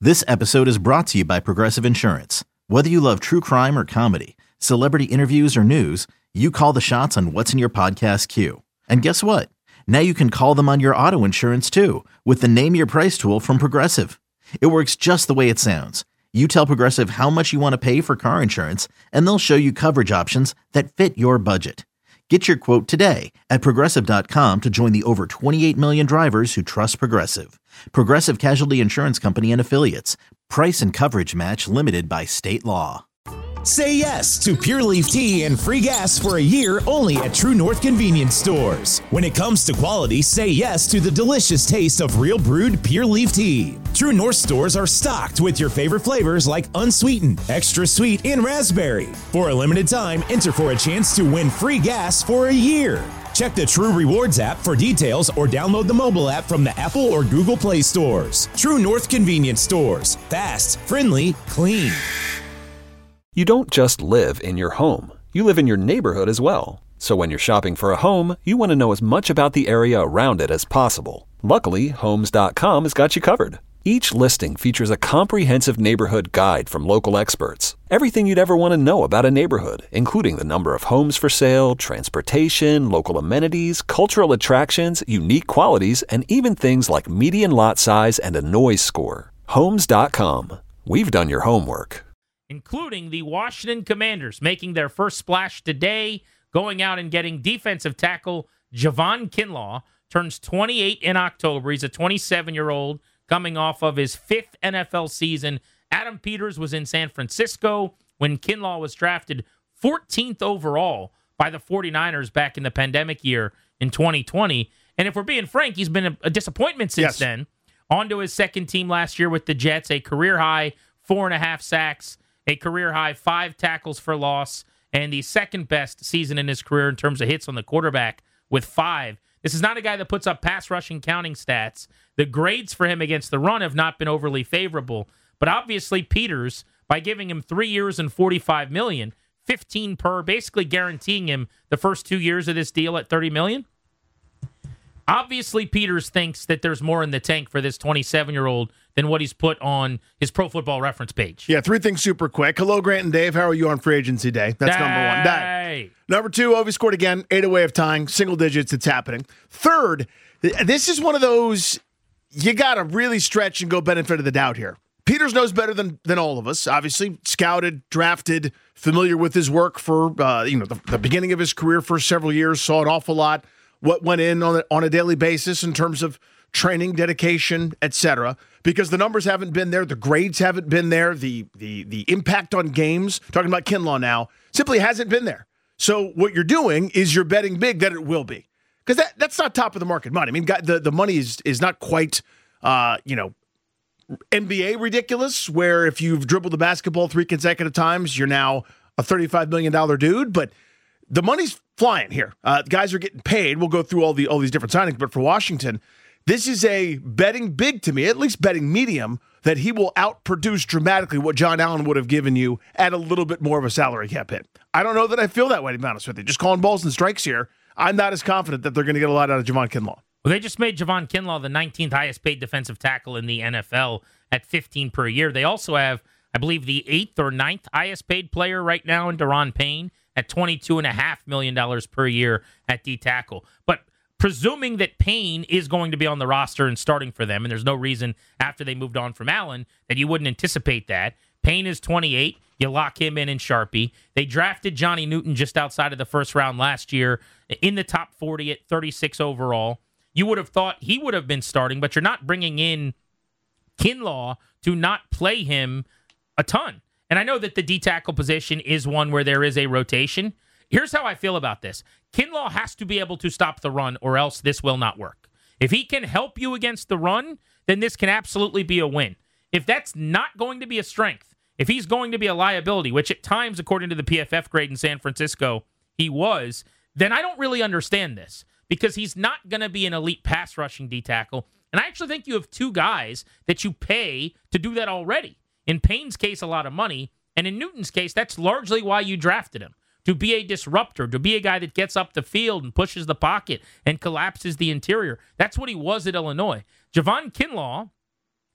This episode is brought to you by Progressive Insurance. Whether you love true crime or comedy, celebrity interviews or news, you call the shots on what's in your podcast queue. And guess what? Now you can call them on your auto insurance too with the Name Your Price tool from Progressive. It works just the way it sounds. You tell Progressive how much you want to pay for car insurance, and they'll show you coverage options that fit your budget. Get your quote today at Progressive.com to join the over 28 million drivers who trust Progressive. Progressive Casualty Insurance Company and Affiliates. Price and coverage match limited by state law. Say yes to Pure Leaf Tea and free gas for a year only at True North Convenience Stores. When it comes to quality, say yes to the delicious taste of real brewed Pure Leaf Tea. True North stores are stocked with your favorite flavors like unsweetened, extra sweet, and raspberry. For a limited time, enter for a chance to win free gas for a year. Check the True Rewards app for details or download the mobile app from the Apple or Google Play stores. True North Convenience Stores. Fast, friendly, clean. You don't just live in your home. You live in your neighborhood as well. So when you're shopping for a home, you want to know as much about the area around it as possible. Luckily, Homes.com has got you covered. Each listing features a comprehensive neighborhood guide from local experts. Everything you'd ever want to know about a neighborhood, including the number of homes for sale, transportation, local amenities, cultural attractions, unique qualities, and even things like median lot size and a noise score. Homes.com. We've done your homework. Including the Washington Commanders making their first splash today, going out and getting defensive tackle Javon Kinlaw. Turns 28 in October. He's a 27-year-old coming off of his fifth NFL season. Adam Peters was in San Francisco when Kinlaw was drafted 14th overall by the 49ers back in the pandemic year in 2020. And if we're being frank, he's been a disappointment since then. On to his second team last year with the Jets, a career-high 4.5 sacks, a career-high 5 tackles for loss, and the second-best season in his career in terms of hits on the quarterback with 5. This is not a guy that puts up pass rushing counting stats. The grades for him against the run have not been overly favorable, but obviously Peters, by giving him 3 years and $45 million, 15 per, basically guaranteeing him the first 2 years of this deal at $30 million. Obviously, Peters thinks that there's more in the tank for this 27-year-old than what he's put on his Pro Football Reference page. Yeah, 3 things super quick. Hello, Grant and Dave. How are you on free agency day? That's number 1. Day. Number 2, Ovi scored again. 8 away of tying. Single digits. It's happening. Third, this is one of those, you got to really stretch and go benefit of the doubt here. Peters knows better than all of us. Obviously, scouted, drafted, familiar with his work for the beginning of his career for several years. Saw an awful lot. What went in on a daily basis in terms of training, dedication, etc. Because the numbers haven't been there, the grades haven't been there, the impact on games, talking about Kinlaw now, simply hasn't been there. So what you're doing is you're betting big that it will be. Because that's not top of the market money. I mean, the money is not quite, NBA ridiculous, where if you've dribbled the basketball 3 consecutive times, you're now a $35 million dude, but the money's flying here. Guys are getting paid. We'll go through all these different signings, but for Washington, this is a betting big to me, at least betting medium, that he will outproduce dramatically what John Allen would have given you at a little bit more of a salary cap hit. I don't know that I feel that way, to be honest with you. Just calling balls and strikes here, I'm not as confident that they're going to get a lot out of Javon Kinlaw. Well, they just made Javon Kinlaw the 19th highest paid defensive tackle in the NFL at $15 per year. They also have, I believe, the 8th or 9th highest paid player right now in Daron Payne at $22.5 million per year at D-tackle. But presuming that Payne is going to be on the roster and starting for them, and there's no reason after they moved on from Allen that you wouldn't anticipate that. Payne is 28. You lock him in Sharpie. They drafted Johnny Newton just outside of the first round last year in the top 40 at 36 overall. You would have thought he would have been starting, but you're not bringing in Kinlaw to not play him a ton. And I know that the D-tackle position is one where there is a rotation. Here's how I feel about this. Kinlaw has to be able to stop the run, or else this will not work. If he can help you against the run, then this can absolutely be a win. If that's not going to be a strength, if he's going to be a liability, which at times, according to the PFF grade in San Francisco, he was, then I don't really understand this, because he's not going to be an elite pass rushing D-tackle. And I actually think you have 2 guys that you pay to do that already. In Payne's case, a lot of money. And in Newton's case, that's largely why you drafted him. To be a disruptor, to be a guy that gets up the field and pushes the pocket and collapses the interior. That's what he was at Illinois. Javon Kinlaw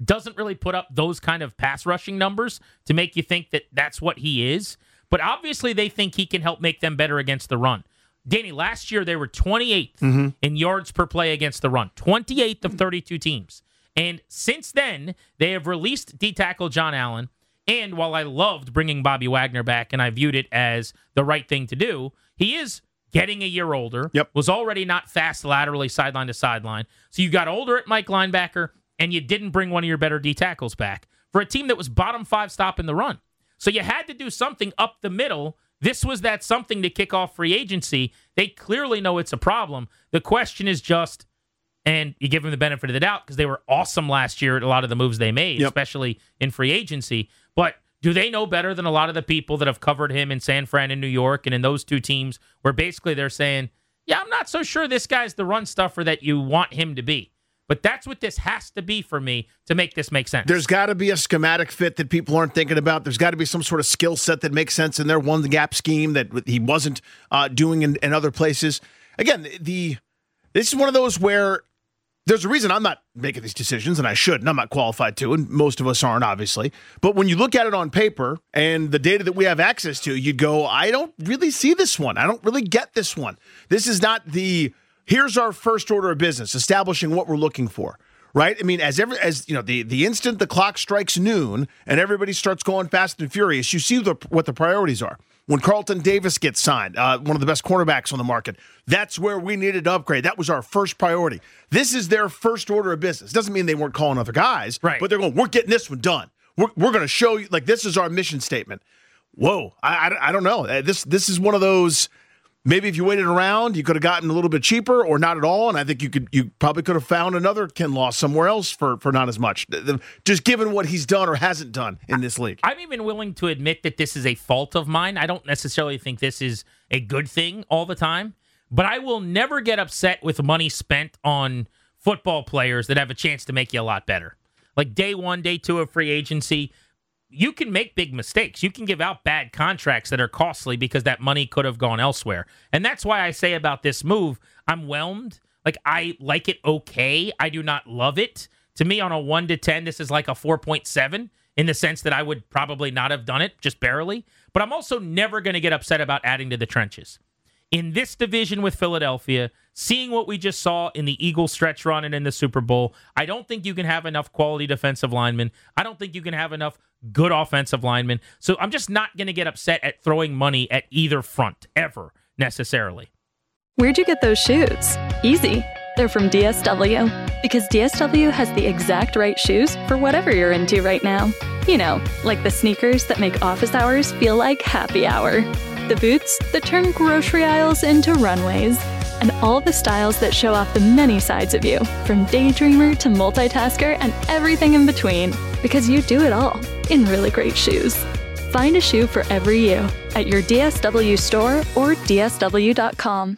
doesn't really put up those kind of pass rushing numbers to make you think that that's what he is. But obviously they think he can help make them better against the run. Danny, last year they were 28th in yards per play against the run, 28th of 32 teams. And since then, they have released D-tackle John Allen. And while I loved bringing Bobby Wagner back and I viewed it as the right thing to do, he is getting a year older, was already not fast laterally sideline to sideline. So you got older at Mike linebacker, and you didn't bring one of your better D-tackles back for a team that was bottom 5 stop in the run. So you had to do something up the middle. This was that something to kick off free agency. They clearly know it's a problem. The question is just, and you give them the benefit of the doubt because they were awesome last year at a lot of the moves they made, especially in free agency. But do they know better than a lot of the people that have covered him in San Fran and New York and in those two teams where basically they're saying, yeah, I'm not so sure this guy's the run stuffer that you want him to be. But that's what this has to be for me to make this make sense. There's got to be a schematic fit that people aren't thinking about. There's got to be some sort of skill set that makes sense in their one-gap scheme that he wasn't doing in other places. Again, this is one of those where there's a reason I'm not making these decisions, and I should, and I'm not qualified to, and most of us aren't, obviously. But when you look at it on paper and the data that we have access to, you go, I don't really see this one. I don't really get this one. This is not here's our first order of business, establishing what we're looking for, right? I mean, as you know, the instant the clock strikes noon and everybody starts going fast and furious, you see what the priorities are. When Carlton Davis gets signed, one of the best cornerbacks on the market, that's where we needed to upgrade. That was our first priority. This is their first order of business. Doesn't mean they weren't calling other guys, right? But they're going, we're getting this one done. We're going to show you, like, this is our mission statement. Whoa, I don't know. This is one of those. Maybe if you waited around, you could have gotten a little bit cheaper or not at all, and I think you probably could have found another Kinlaw somewhere else for not as much, just given what he's done or hasn't done in this league. I'm even willing to admit that this is a fault of mine. I don't necessarily think this is a good thing all the time, but I will never get upset with money spent on football players that have a chance to make you a lot better. Like day 1, day 2 of free agency, you can make big mistakes. You can give out bad contracts that are costly because that money could have gone elsewhere. And that's why I say about this move, I'm whelmed. Like, I like it okay. I do not love it. To me, on a 1 to 10, this is like a 4.7 in the sense that I would probably not have done it, just barely. But I'm also never going to get upset about adding to the trenches. In this division with Philadelphia, seeing what we just saw in the Eagles stretch run and in the Super Bowl, I don't think you can have enough quality defensive linemen. I don't think you can have enough good offensive linemen. So I'm just not going to get upset at throwing money at either front, ever, necessarily. Where'd you get those shoes? Easy. They're from DSW. Because DSW has the exact right shoes for whatever you're into right now. You know, like the sneakers that make office hours feel like happy hour. The boots that turn grocery aisles into runways. And all the styles that show off the many sides of you, from daydreamer to multitasker and everything in between. Because you do it all in really great shoes. Find a shoe for every you at your DSW store or DSW.com.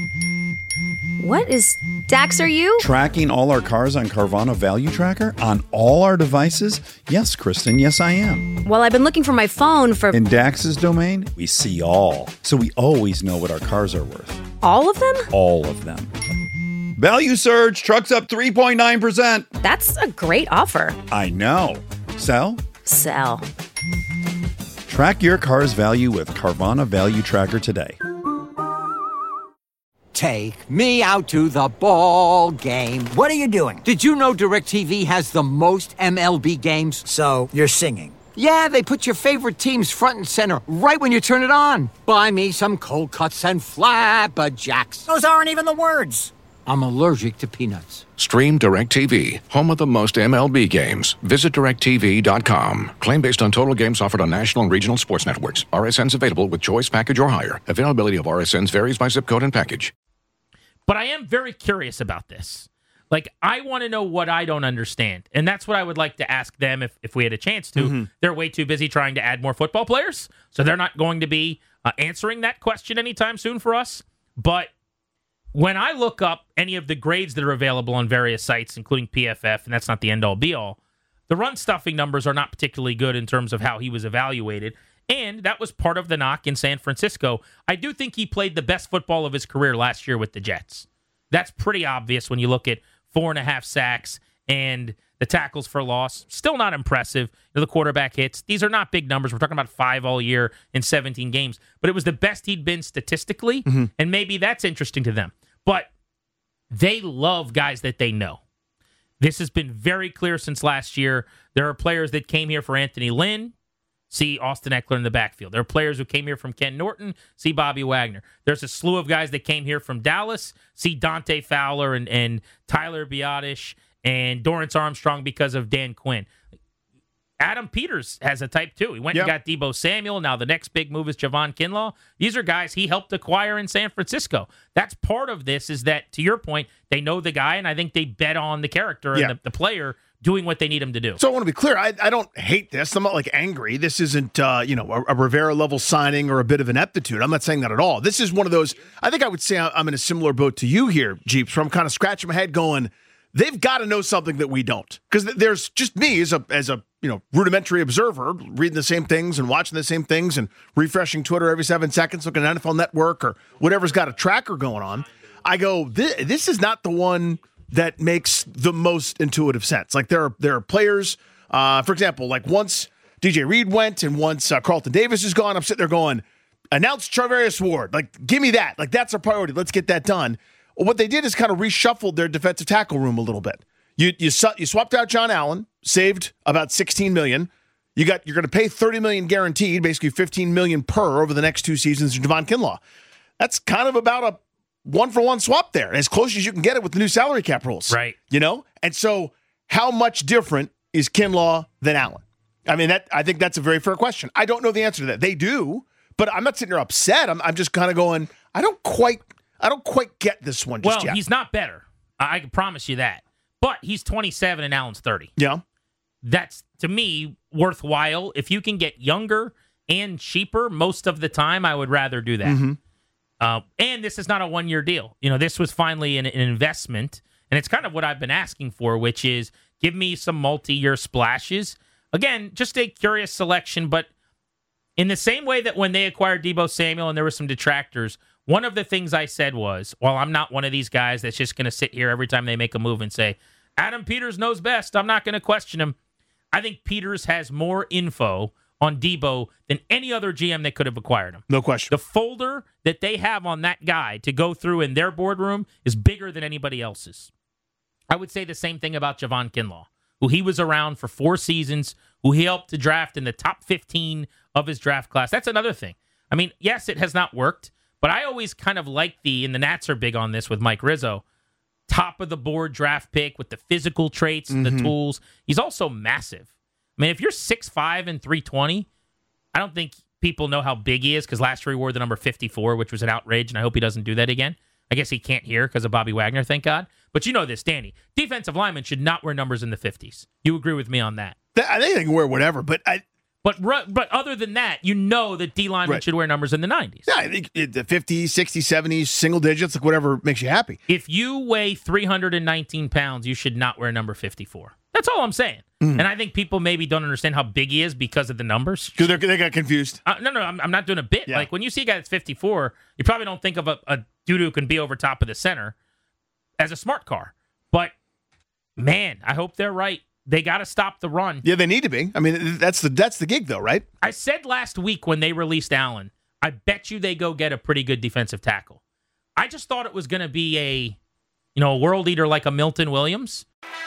What is... Dax, are you? Tracking all our cars on Carvana Value Tracker on all our devices? Yes, Kristen, yes I am. Well, I've been looking for my phone for... In Dax's domain, we see all. So we always know what our cars are worth. All of them? All of them. Value surge, trucks up 3.9%. That's a great offer. I know. Sell? Sell. Track your car's value with Carvana Value Tracker today. Take me out to the ball game. What are you doing? Did you know DirecTV has the most MLB games? So, you're singing. Yeah, they put your favorite teams front and center right when you turn it on. Buy me some cold cuts and flabberjacks. Those aren't even the words. I'm allergic to peanuts. Stream DirecTV, home of the most MLB games. Visit DirecTV.com. Claim based on total games offered on national and regional sports networks. RSNs available with choice package or higher. Availability of RSNs varies by zip code and package. But I am very curious about this. Like, I want to know what I don't understand. And that's what I would like to ask them if we had a chance to. Mm-hmm. They're way too busy trying to add more football players, so they're not going to be answering that question anytime soon for us. But when I look up any of the grades that are available on various sites, including PFF, and that's not the end-all, be-all, the run stuffing numbers are not particularly good in terms of how he was evaluated. And that was part of the knock in San Francisco. I do think he played the best football of his career last year with the Jets. That's pretty obvious when you look at 4.5 sacks and the tackles for loss, still not impressive. The quarterback hits, these are not big numbers. We're talking about 5 all year in 17 games. But it was the best he'd been statistically, and maybe that's interesting to them. But they love guys that they know. This has been very clear since last year. There are players that came here for Anthony Lynn. See Austin Eckler in the backfield. There are players who came here from Ken Norton. See Bobby Wagner. There's a slew of guys that came here from Dallas. See Dante Fowler and Tyler Biadasz and Dorrance Armstrong because of Dan Quinn. Adam Peters has a type too. He went and got Deebo Samuel. Now the next big move is Javon Kinlaw. These are guys he helped acquire in San Francisco. That's part of this, is that, to your point, they know the guy, and I think they bet on the character and the player doing what they need him to do. So I want to be clear. I don't hate this. I'm not like angry. This isn't a Rivera level signing or a bit of ineptitude. I'm not saying that at all. This is one of those. I think I would say I'm in a similar boat to you here, Jeeps, where I'm kind of scratching my head going, they've got to know something that we don't. Because there's just me as a rudimentary observer reading the same things and watching the same things and refreshing Twitter every 7 seconds, looking at NFL Network or whatever's got a tracker going on. I go, this is not the one that makes the most intuitive sense. Like there are players, for example, like once DJ Reed went and once Carlton Davis is gone, I'm sitting there going, announce Charvarius Ward. Like, give me that. Like, that's a priority. Let's get that done. Well, what they did is kind of reshuffled their defensive tackle room a little bit. You swapped out John Allen, saved about $16 million. You're going to pay $30 million guaranteed, basically $15 million per over the next 2 seasons to Javon Kinlaw. That's kind of about a 1-for-1 swap there, as close as you can get it with the new salary cap rules. Right. And so how much different is Kinlaw than Allen? I mean, I think that's a very fair question. I don't know the answer to that. They do, but I'm not sitting there upset. I'm just kind of going, I don't quite get this one just yet. Well, he's not better. I can promise you that. But he's 27 and Allen's 30. Yeah. That's, to me, worthwhile. If you can get younger and cheaper most of the time, I would rather do that. Mm-hmm. And this is not a one-year deal. This was finally an investment, and it's kind of what I've been asking for, which is give me some multi-year splashes. Again, just a curious selection, but in the same way that when they acquired Deebo Samuel and there were some detractors, one of the things I said was, well, I'm not one of these guys that's just going to sit here every time they make a move and say, Adam Peters knows best. I'm not going to question him. I think Peters has more info on Deebo than any other GM that could have acquired him. No question. The folder that they have on that guy to go through in their boardroom is bigger than anybody else's. I would say the same thing about Javon Kinlaw, who he was around for 4 seasons, who he helped to draft in the top 15 of his draft class. That's another thing. I mean, yes, it has not worked, but I always kind of like and the Nats are big on this with Mike Rizzo, top of the board draft pick with the physical traits and the tools. He's also massive. I mean, if you're 6'5" and 320, I don't think people know how big he is, because last year he wore the number 54, which was an outrage, and I hope he doesn't do that again. I guess he can't hear because of Bobby Wagner, thank God. But you know this, Danny. Defensive linemen should not wear numbers in the 50s. You agree with me on that? I think they can wear whatever, but But other than that, you know that D linemen should wear numbers in the 90s. Yeah, I think the 50s, 60s, 70s, single digits, like whatever makes you happy. If you weigh 319 pounds, you should not wear number 54. That's all I'm saying. And I think people maybe don't understand how big he is because of the numbers. Because they got confused. No, I'm not doing a bit. Yeah. Like, when you see a guy that's 54, you probably don't think of a dude who can be over top of the center as a smart car. But, man, I hope they're right. They got to stop the run. Yeah, they need to be. I mean, that's the gig, though, right? I said last week when they released Allen, I bet you they go get a pretty good defensive tackle. I just thought it was going to be a world eater like a Milton Williams.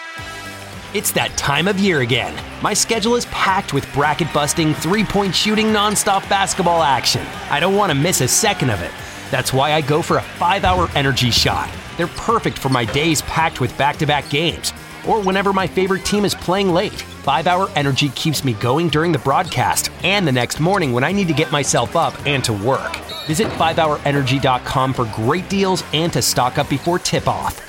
It's that time of year again. My schedule is packed with bracket-busting, three-point shooting, nonstop basketball action. I don't want to miss a second of it. That's why I go for a 5-hour energy shot. They're perfect for my days packed with back-to-back games, or whenever my favorite team is playing late. 5-hour energy keeps me going during the broadcast and the next morning when I need to get myself up and to work. Visit 5hourenergy.com for great deals and to stock up before tip-off.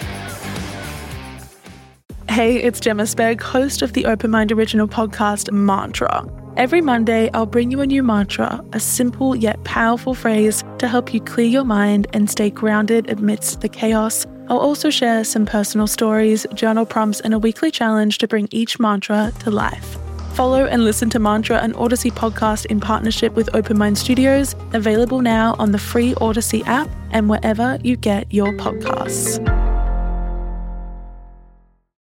Hey, it's Gemma Spegg, host of the Open Mind original podcast, Mantra. Every Monday, I'll bring you a new mantra, a simple yet powerful phrase to help you clear your mind and stay grounded amidst the chaos. I'll also share some personal stories, journal prompts, and a weekly challenge to bring each mantra to life. Follow and listen to Mantra, an Odyssey podcast in partnership with Open Mind Studios, available now on the free Odyssey app and wherever you get your podcasts.